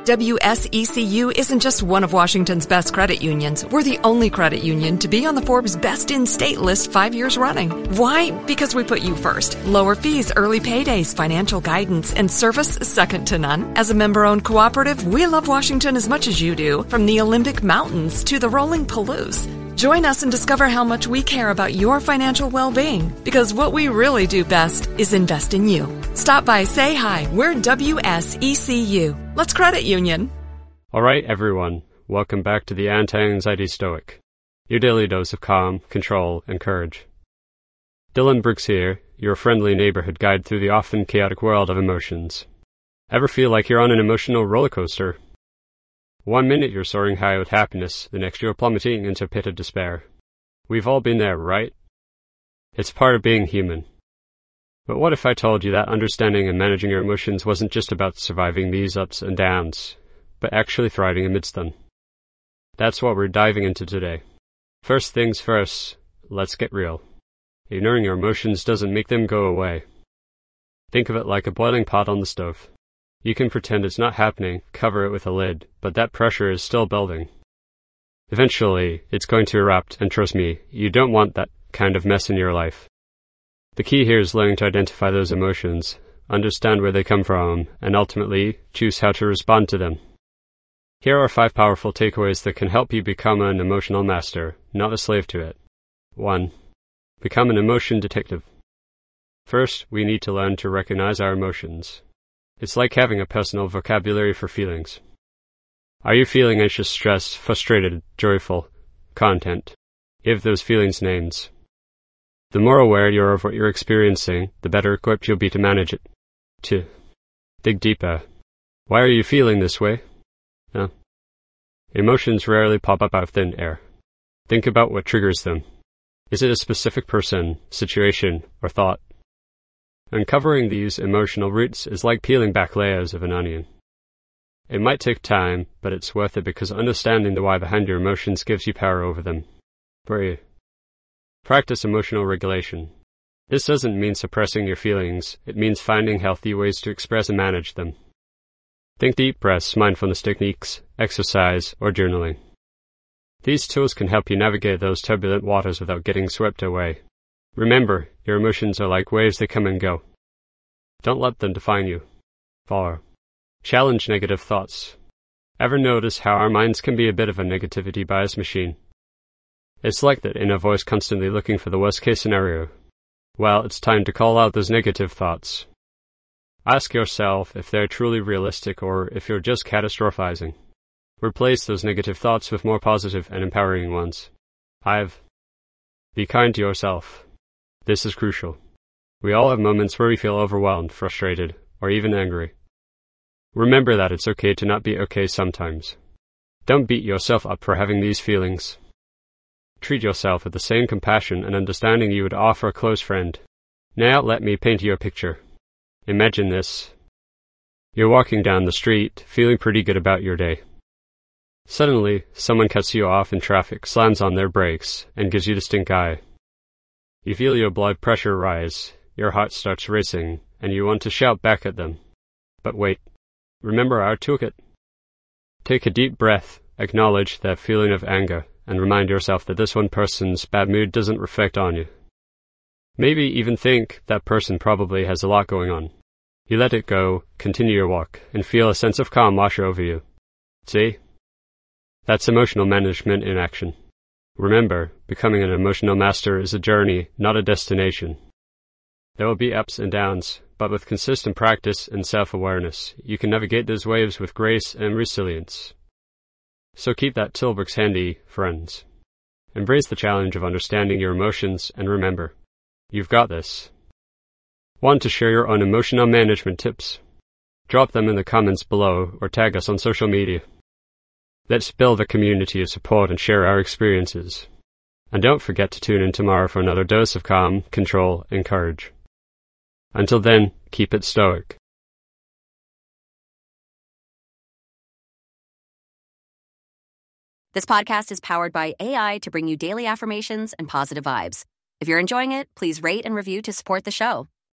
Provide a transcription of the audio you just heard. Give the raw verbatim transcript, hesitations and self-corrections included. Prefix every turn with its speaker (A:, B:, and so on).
A: W S E C U isn't just one of Washington's best credit unions. We're the only credit union to be on the Forbes Best in State list five years running. Why? Because we put you first. Lower fees, early paydays, financial guidance, and service second to none. As a member-owned cooperative, we love Washington as much as you do, from the Olympic Mountains to the rolling Palouse. Join us and discover how much we care about your financial well-being, because what we really do best is invest in you. Stop by, say hi. We're W S E C U. Let's credit union.
B: All right, everyone. Welcome back to the Anti-Anxiety Stoic, your daily dose of calm, control, and courage. Dylan Brooks here, your friendly neighborhood guide through the often chaotic world of emotions. Ever feel like you're on an emotional roller coaster? One minute you're soaring high with happiness, the next you're plummeting into a pit of despair. We've all been there, right? It's part of being human. But what if I told you that understanding and managing your emotions wasn't just about surviving these ups and downs, but actually thriving amidst them? That's what we're diving into today. First things first, let's get real. Ignoring your emotions doesn't make them go away. Think of it like a boiling pot on the stove. You can pretend it's not happening, cover it with a lid, but that pressure is still building. Eventually, it's going to erupt, and trust me, you don't want that kind of mess in your life. The key here is learning to identify those emotions, understand where they come from, and ultimately choose how to respond to them. Here are five powerful takeaways that can help you become an emotional master, not a slave to it. one. Become an emotion detective. First, we need to learn to recognize our emotions. It's like having a personal vocabulary for feelings. Are you feeling anxious, stressed, frustrated, joyful, content? Give those feelings names. The more aware you are of what you're experiencing, the better equipped you'll be to manage it. two. Dig deeper. Why are you feeling this way? No. Emotions rarely pop up out of thin air. Think about what triggers them. Is it a specific person, situation, or thought? Uncovering these emotional roots is like peeling back layers of an onion. It might take time, but it's worth it because understanding the why behind your emotions gives you power over them. three. Practice emotional regulation. This doesn't mean suppressing your feelings, it means finding healthy ways to express and manage them. Think deep breaths, mindfulness techniques, exercise, or journaling. These tools can help you navigate those turbulent waters without getting swept away. Remember, your emotions are like waves that come and go. Don't let them define you. four. Challenge negative thoughts. Ever notice how our minds can be a bit of a negativity bias machine? It's like that inner voice constantly looking for the worst case scenario. Well, it's time to call out those negative thoughts. Ask yourself if they're truly realistic or if you're just catastrophizing. Replace those negative thoughts with more positive and empowering ones. five. Be kind to yourself. This is crucial. We all have moments where we feel overwhelmed, frustrated, or even angry. Remember that it's okay to not be okay sometimes. Don't beat yourself up for having these feelings. Treat yourself with the same compassion and understanding you would offer a close friend. Now let me paint you a picture. Imagine this. You're walking down the street, feeling pretty good about your day. Suddenly, someone cuts you off in traffic, slams on their brakes, and gives you the stink eye. You feel your blood pressure rise, your heart starts racing, and you want to shout back at them. But wait, remember our toolkit. Take a deep breath, acknowledge that feeling of anger, and remind yourself that this one person's bad mood doesn't reflect on you. Maybe even think that person probably has a lot going on. You let it go, continue your walk, and feel a sense of calm wash over you. See? That's emotional management in action. Remember, becoming an emotional master is a journey, not a destination. There will be ups and downs, but with consistent practice and self-awareness, you can navigate those waves with grace and resilience. So keep that toolbox handy, friends. Embrace the challenge of understanding your emotions, and remember, you've got this. Want to share your own emotional management tips? Drop them in the comments below or tag us on social media. Let's build a community of support and share our experiences. And don't forget to tune in tomorrow for another dose of calm, control, and courage. Until then, keep it stoic.
C: This podcast is powered by A I to bring you daily affirmations and positive vibes. If you're enjoying it, please rate and review to support the show.